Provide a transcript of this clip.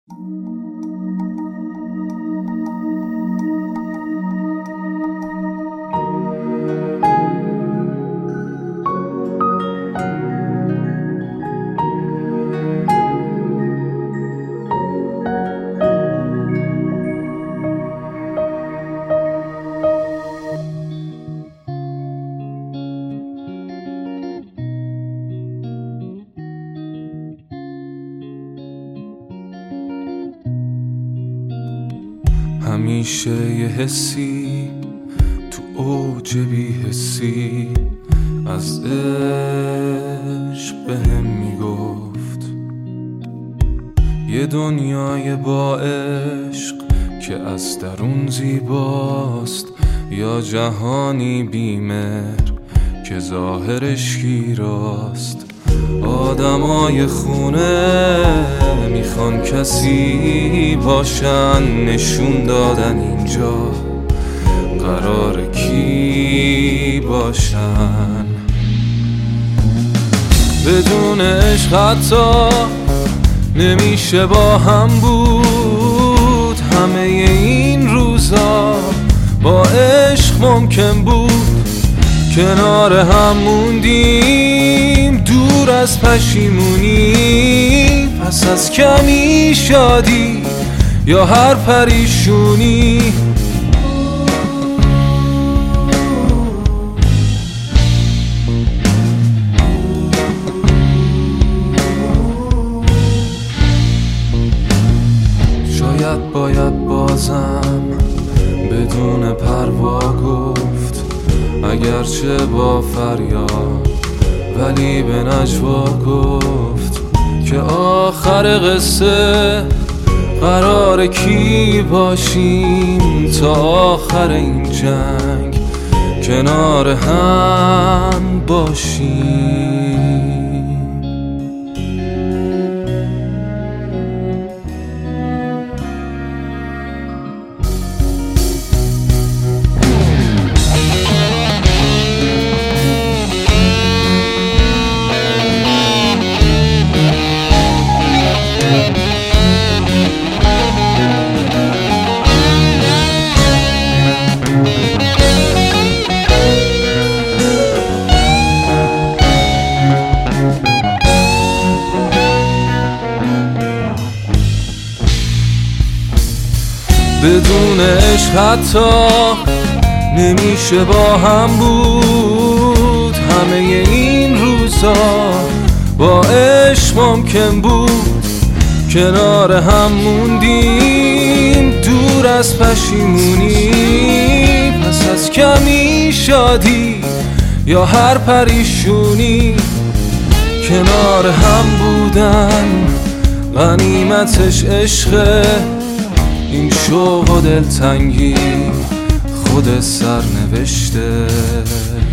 همیشه یه حسی تو اوج بی حسی از عشق بهم میگفت، یه دنیای با عشق که از درون زیباست، یا جهانی بی‌مهر که ظاهرش گیراست. آدمای خونه میخوان کسی باشن، نشون دادن اینجا قرار کی باشن. بدون عشق حتی نمیشه با هم بود، همه این روزا با عشق ممکن بود. کنار هم موندیم دور از پشیمونی، پس از کمی شادی یا هر پریشونی. شاید باید بازم بدون پروا گفت، اگرچه با فریاد ولی به نجوا گفت که آخر قصه قرار کی باشیم تا آخر این جنگ کنار هم باشیم. بدون عشق حتی نمیشه با هم بود، همه این روزا با عشق ممکن بود. کنار هم موندیم دور از پشیمونی، پس از کمی شادی یا هر پریشونی. کنار هم بودن غنیمتش عشقه، این شوق و دلتنگی خود سرنوشته.